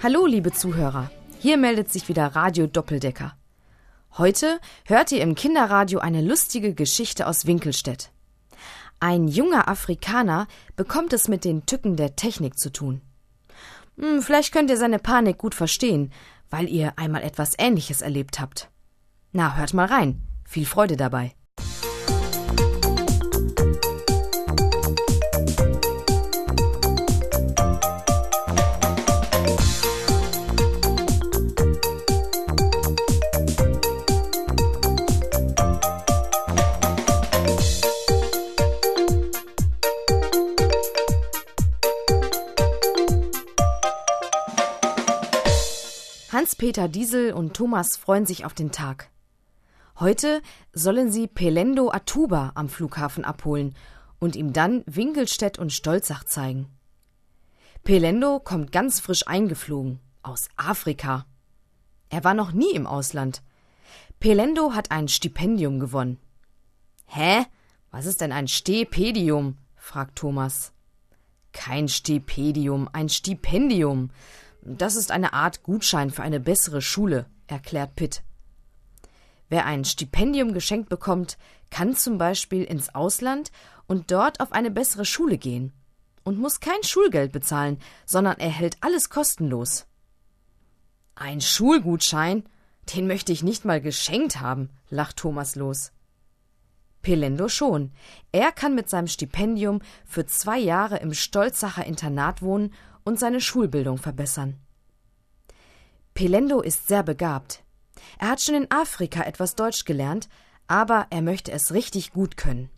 Hallo, liebe Zuhörer, hier meldet sich wieder Radio Doppeldecker. Heute hört ihr im Kinderradio eine lustige Geschichte aus Winkelstedt. Ein junger Afrikaner bekommt es mit den Tücken der Technik zu tun. Vielleicht könnt ihr seine Panik gut verstehen, weil ihr einmal etwas Ähnliches erlebt habt. Na, hört mal rein. Viel Freude dabei. Hans-Peter Diesel und Thomas freuen sich auf den Tag. Heute sollen sie Pelendo Atuba am Flughafen abholen und ihm dann Winkelstedt und Stolzach zeigen. Pelendo kommt ganz frisch eingeflogen, aus Afrika. Er war noch nie im Ausland. Pelendo hat ein Stipendium gewonnen. »Hä? Was ist denn ein Stepedium?« fragt Thomas. »Kein Stepedium, ein Stipendium. Das ist eine Art Gutschein für eine bessere Schule«, erklärt Pitt. Wer ein Stipendium geschenkt bekommt, kann zum Beispiel ins Ausland und dort auf eine bessere Schule gehen und muss kein Schulgeld bezahlen, sondern erhält alles kostenlos. »Ein Schulgutschein? Den möchte ich nicht mal geschenkt haben«, lacht Thomas los. Pelendo schon. Er kann mit seinem Stipendium für 2 Jahre im Stolzacher Internat wohnen und seine Schulbildung verbessern. Pelendo ist sehr begabt. Er hat schon in Afrika etwas Deutsch gelernt, aber er möchte es richtig gut können.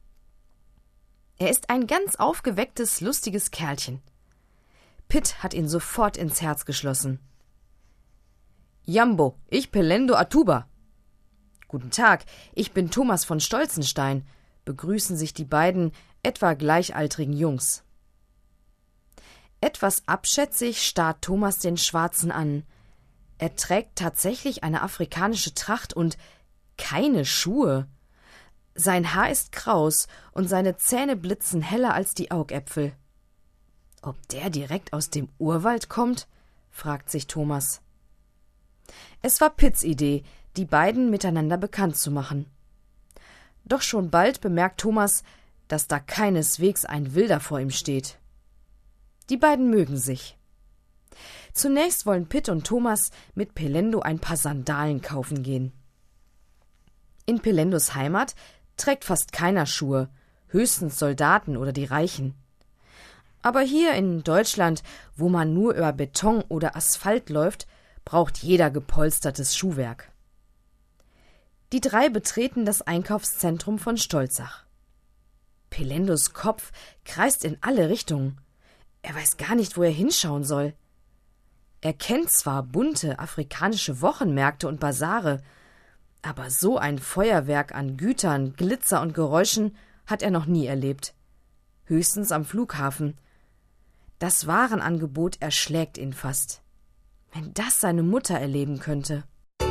Er ist ein ganz aufgewecktes, lustiges Kerlchen. Pitt hat ihn sofort ins Herz geschlossen. »Jambo, ich Pelendo Atuba.« »Guten Tag, ich bin Thomas von Stolzenstein«, begrüßen sich die beiden etwa gleichaltrigen Jungs. Etwas abschätzig starrt Thomas den Schwarzen an. Er trägt tatsächlich eine afrikanische Tracht und keine Schuhe. Sein Haar ist kraus und seine Zähne blitzen heller als die Augäpfel. Ob der direkt aus dem Urwald kommt? Fragt sich Thomas. Es war Pitts Idee, die beiden miteinander bekannt zu machen. Doch schon bald bemerkt Thomas, dass da keineswegs ein Wilder vor ihm steht. Die beiden mögen sich. Zunächst wollen Pitt und Thomas mit Pelendo ein paar Sandalen kaufen gehen. In Pelendos Heimat trägt fast keiner Schuhe, höchstens Soldaten oder die Reichen. Aber hier in Deutschland, wo man nur über Beton oder Asphalt läuft, braucht jeder gepolstertes Schuhwerk. Die 3 betreten das Einkaufszentrum von Stolzach. Pelendos Kopf kreist in alle Richtungen. Er weiß gar nicht, wo er hinschauen soll. Er kennt zwar bunte afrikanische Wochenmärkte und Basare, aber so ein Feuerwerk an Gütern, Glitzer und Geräuschen hat er noch nie erlebt. Höchstens am Flughafen. Das Warenangebot erschlägt ihn fast. Wenn das seine Mutter erleben könnte.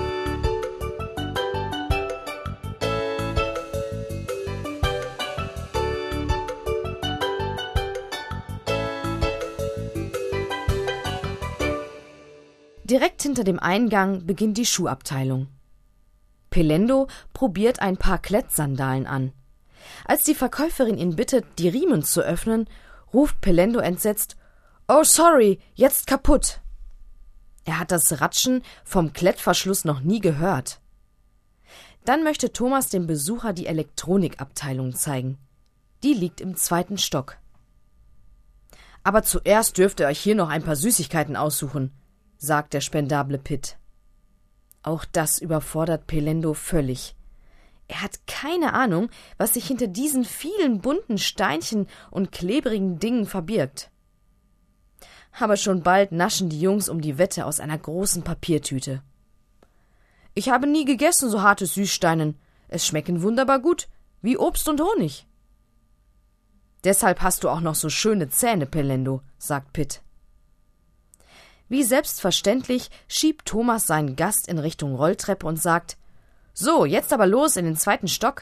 Direkt hinter dem Eingang beginnt die Schuhabteilung. Pelendo probiert ein paar Klettsandalen an. Als die Verkäuferin ihn bittet, die Riemen zu öffnen, ruft Pelendo entsetzt: »Oh, sorry, jetzt kaputt!« Er hat das Ratschen vom Klettverschluss noch nie gehört. Dann möchte Thomas dem Besucher die Elektronikabteilung zeigen. Die liegt im 2. Stock. »Aber zuerst dürft ihr euch hier noch ein paar Süßigkeiten aussuchen«, sagt der spendable Pitt. Auch das überfordert Pelendo völlig. Er hat keine Ahnung, was sich hinter diesen vielen bunten Steinchen und klebrigen Dingen verbirgt. Aber schon bald naschen die Jungs um die Wette aus einer großen Papiertüte. »Ich habe nie gegessen, so harte Süßsteinen. Es schmecken wunderbar gut, wie Obst und Honig.« »Deshalb hast du auch noch so schöne Zähne, Pelendo«, sagt Pitt. Wie selbstverständlich schiebt Thomas seinen Gast in Richtung Rolltreppe und sagt: »So, jetzt aber los in den 2. Stock.«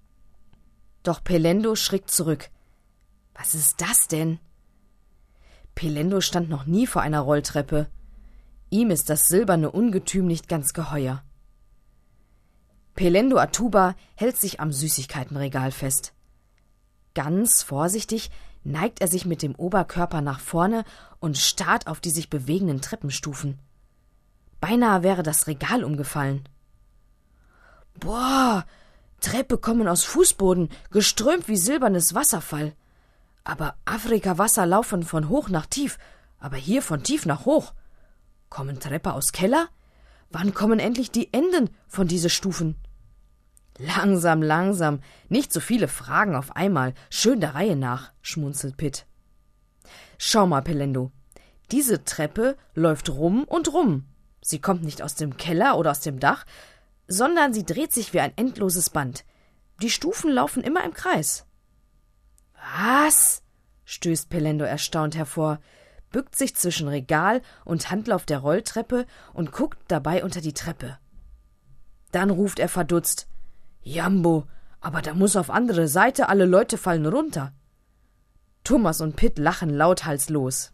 Doch Pelendo schrickt zurück. Was ist das denn? Pelendo stand noch nie vor einer Rolltreppe. Ihm ist das silberne Ungetüm nicht ganz geheuer. Pelendo Atuba hält sich am Süßigkeitenregal fest. Ganz vorsichtig neigt er sich mit dem Oberkörper nach vorne und starrt auf die sich bewegenden Treppenstufen. Beinahe wäre das Regal umgefallen. »Boah, Treppe kommen aus Fußboden, geströmt wie silbernes Wasserfall. Aber Afrika-Wasser laufen von hoch nach tief, aber hier von tief nach hoch. Kommen Treppe aus Keller? Wann kommen endlich die Enden von diese Stufen?« »Langsam, langsam, nicht so viele Fragen auf einmal, schön der Reihe nach«, schmunzelt Pitt. »Schau mal, Pelendo, diese Treppe läuft rum und rum. Sie kommt nicht aus dem Keller oder aus dem Dach, sondern sie dreht sich wie ein endloses Band. Die Stufen laufen immer im Kreis.« »Was?«, stößt Pelendo erstaunt hervor, bückt sich zwischen Regal und Handlauf der Rolltreppe und guckt dabei unter die Treppe. Dann ruft er verdutzt: »Jambo, aber da muss auf andere Seite, alle Leute fallen runter.« Thomas und Pitt lachen lauthals los.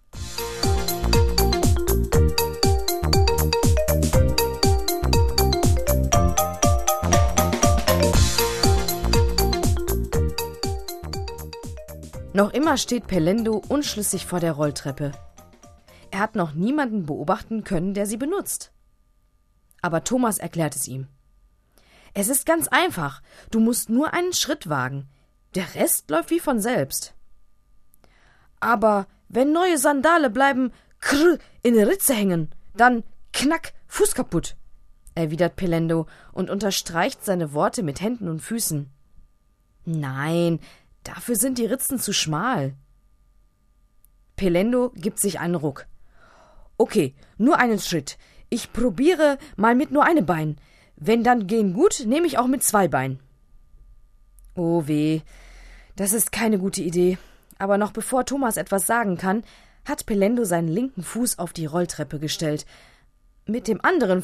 Noch immer steht Pelendo unschlüssig vor der Rolltreppe. Er hat noch niemanden beobachten können, der sie benutzt. Aber Thomas erklärt es ihm. »Es ist ganz einfach. Du musst nur einen Schritt wagen. Der Rest läuft wie von selbst.« »Aber wenn neue Sandale bleiben in der Ritze hängen, dann knack, Fuß kaputt«, erwidert Pelendo und unterstreicht seine Worte mit Händen und Füßen. »Nein, dafür sind die Ritzen zu schmal.« Pelendo gibt sich einen Ruck. »Okay, nur einen Schritt. Ich probiere mal mit nur einem Bein. Wenn dann gehen gut, nehme ich auch mit 2 Beinen.« Oh weh, das ist keine gute Idee. Aber noch bevor Thomas etwas sagen kann, hat Pelendo seinen linken Fuß auf die Rolltreppe gestellt. Mit dem anderen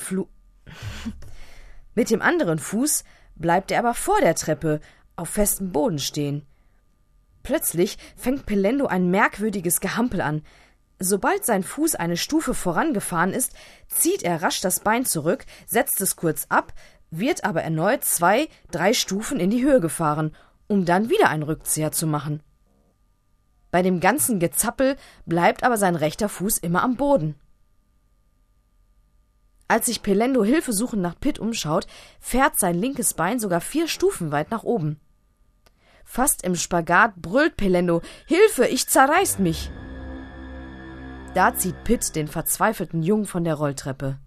Fuß bleibt er aber vor der Treppe auf festem Boden stehen. Plötzlich fängt Pelendo ein merkwürdiges Gehampel an. Sobald sein Fuß eine Stufe vorangefahren ist, zieht er rasch das Bein zurück, setzt es kurz ab, wird aber erneut 2, 3 Stufen in die Höhe gefahren, um dann wieder einen Rückzieher zu machen. Bei dem ganzen Gezappel bleibt aber sein rechter Fuß immer am Boden. Als sich Pelendo hilfesuchend nach Pitt umschaut, fährt sein linkes Bein sogar 4 Stufen weit nach oben. Fast im Spagat brüllt Pelendo: »Hilfe, ich zerreiß mich!« Da zieht Pitt den verzweifelten Jungen von der Rolltreppe.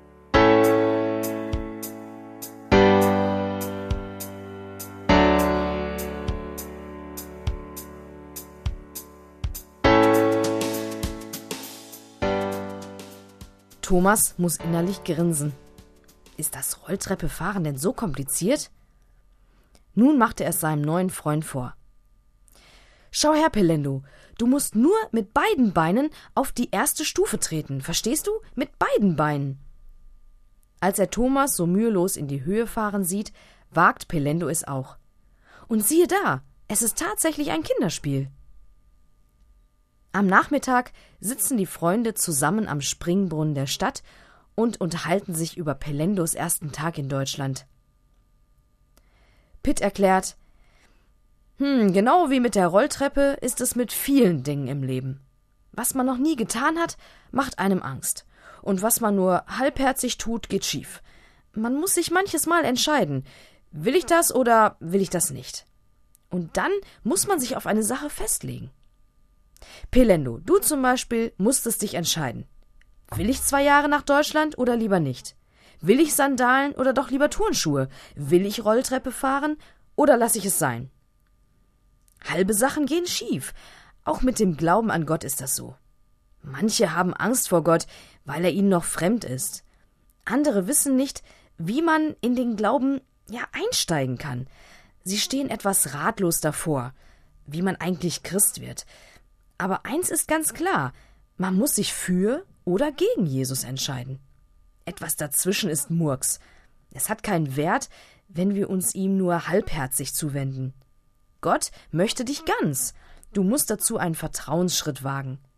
Thomas muss innerlich grinsen. Ist das Rolltreppe-Fahren denn so kompliziert? Nun machte er es seinem neuen Freund vor. »Schau her, Pelendo, du musst nur mit beiden Beinen auf die erste Stufe treten, verstehst du? Mit beiden Beinen.« Als er Thomas so mühelos in die Höhe fahren sieht, wagt Pelendo es auch. Und siehe da, es ist tatsächlich ein Kinderspiel. Am Nachmittag sitzen die Freunde zusammen am Springbrunnen der Stadt und unterhalten sich über Pelendos ersten Tag in Deutschland. Pitt erklärt: Genau wie mit der Rolltreppe ist es mit vielen Dingen im Leben. Was man noch nie getan hat, macht einem Angst. Und was man nur halbherzig tut, geht schief. Man muss sich manches Mal entscheiden. Will ich das oder will ich das nicht? Und dann muss man sich auf eine Sache festlegen. Pelendo, du zum Beispiel musstest dich entscheiden. Will ich 2 Jahre nach Deutschland oder lieber nicht? Will ich Sandalen oder doch lieber Turnschuhe? Will ich Rolltreppe fahren oder lasse ich es sein? Halbe Sachen gehen schief. Auch mit dem Glauben an Gott ist das so. Manche haben Angst vor Gott, weil er ihnen noch fremd ist. Andere wissen nicht, wie man in den Glauben einsteigen kann. Sie stehen etwas ratlos davor, wie man eigentlich Christ wird. Aber eins ist ganz klar, man muss sich für oder gegen Jesus entscheiden. Etwas dazwischen ist Murks. Es hat keinen Wert, wenn wir uns ihm nur halbherzig zuwenden. Gott möchte dich ganz. Du musst dazu einen Vertrauensschritt wagen.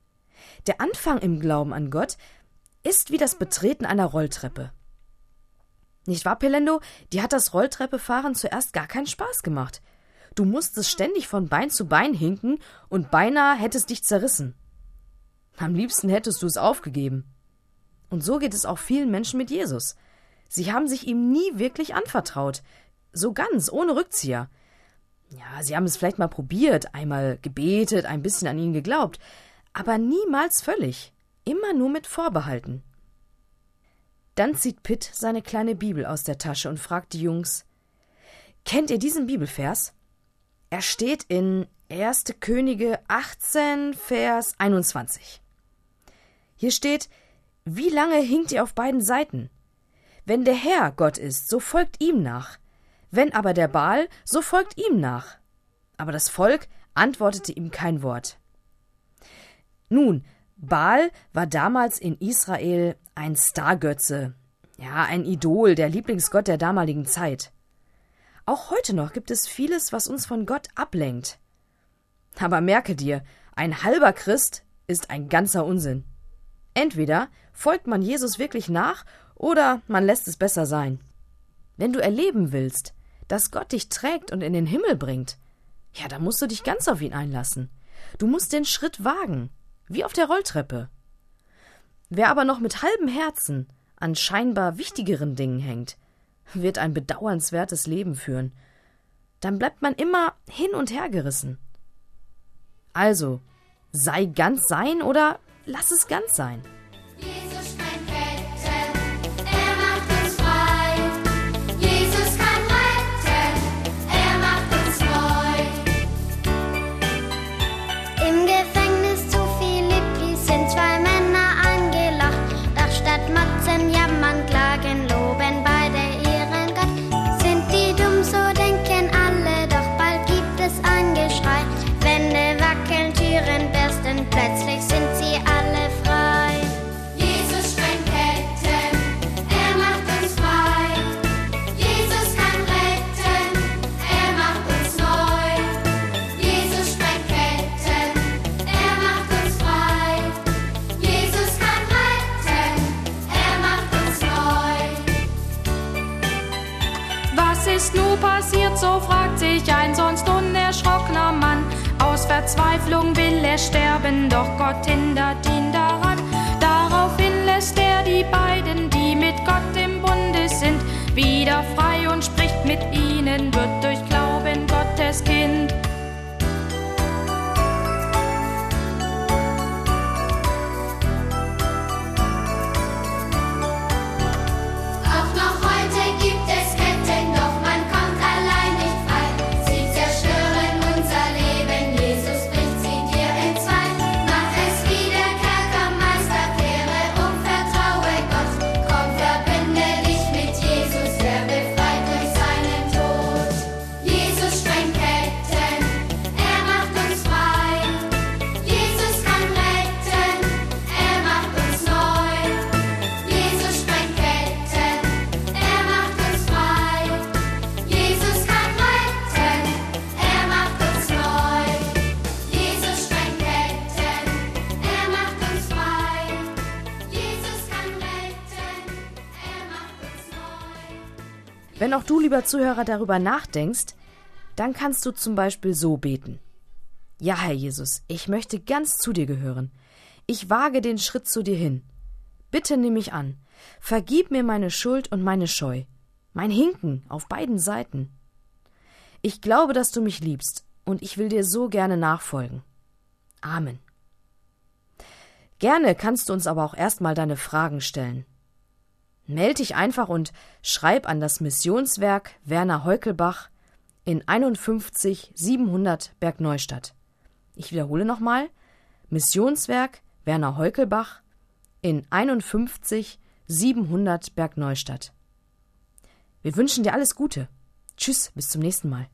Der Anfang im Glauben an Gott ist wie das Betreten einer Rolltreppe. Nicht wahr, Pelendo? Dir hat das Rolltreppefahren zuerst gar keinen Spaß gemacht. Du musstest ständig von Bein zu Bein hinken und beinahe hättest dich zerrissen. Am liebsten hättest du es aufgegeben. Und so geht es auch vielen Menschen mit Jesus. Sie haben sich ihm nie wirklich anvertraut. So ganz, ohne Rückzieher. Ja, sie haben es vielleicht mal probiert, einmal gebetet, ein bisschen an ihn geglaubt, aber niemals völlig. Immer nur mit Vorbehalten. Dann zieht Pitt seine kleine Bibel aus der Tasche und fragt die Jungs: Kennt ihr diesen Bibelvers? Er steht in 1. Könige 18, Vers 21. Hier steht: Wie lange hinkt ihr auf beiden Seiten? Wenn der Herr Gott ist, so folgt ihm nach. Wenn aber der Baal, so folgt ihm nach. Aber das Volk antwortete ihm kein Wort. Nun, Baal war damals in Israel ein Stargötze, ja, ein Idol, der Lieblingsgott der damaligen Zeit. Auch heute noch gibt es vieles, was uns von Gott ablenkt. Aber merke dir, ein halber Christ ist ein ganzer Unsinn. Entweder folgt man Jesus wirklich nach oder man lässt es besser sein. Wenn du erleben willst, dass Gott dich trägt und in den Himmel bringt, ja, dann musst du dich ganz auf ihn einlassen. Du musst den Schritt wagen, wie auf der Rolltreppe. Wer aber noch mit halbem Herzen an scheinbar wichtigeren Dingen hängt, wird ein bedauernswertes Leben führen. Dann bleibt man immer hin und her gerissen. Also, sei ganz sein oder lass es ganz sein. Jesus sprengt Ketten, er macht uns frei. Jesus kann retten, er macht uns neu. Im Gefängnis zu Philippi sind 2 Männer angelacht. Doch statt motzen, jammern, klagen, loben beide ihren Gott. Sind die dumm, so denken alle, doch bald gibt es ein Geschrei. Wände wackeln, Türen bersten, plötzlich sind sie alle frei. Jesus sprengt Ketten, er macht uns frei. Jesus kann retten, er macht uns neu. Jesus sprengt Ketten, er macht uns frei. Jesus kann retten, er macht uns neu. Was ist nun passiert, so fragt sich ein sonst unerschrockener Mann. Aus Verzweiflung will er sterben, doch Gott hindert ihn daran. Daraufhin lässt er die beiden, die mit Gott im Bunde sind, wieder frei und spricht mit ihnen, wird durch Glauben Gottes Kind. Auch noch heute gibt es Ketten, doch man kommt allein nicht frei. Sie zerstören unser Leben, Jesus bricht sie dir entzwei. Mach es wie der Kerkermeister, kehre um, vertraue Gott. Komm, verbinde dich mit Jesus, er befreit durch seinen Tod. Jesus sprengt Ketten, er macht uns frei. Jesus kann retten, er macht uns neu. Jesus sprengt Ketten, er macht uns frei. Jesus kann retten, er macht uns neu. Jesus sprengt Ketten, er macht uns frei. Jesus kann retten, er macht uns neu. Wenn auch du, lieber Zuhörer, darüber nachdenkst, dann kannst du zum Beispiel so beten: Ja, Herr Jesus, ich möchte ganz zu dir gehören. Ich wage den Schritt zu dir hin. Bitte nimm mich an. Vergib mir meine Schuld und meine Scheu, mein Hinken auf beiden Seiten. Ich glaube, dass du mich liebst, und ich will dir so gerne nachfolgen. Amen. Gerne kannst du uns aber auch erstmal deine Fragen stellen. Meld dich einfach und schreib an das Missionswerk Werner Heukelbach in 51 700 Bergneustadt. Ich wiederhole nochmal: Missionswerk Werner Heukelbach in 51 700 Bergneustadt. Wir wünschen dir alles Gute. Tschüss, bis zum nächsten Mal.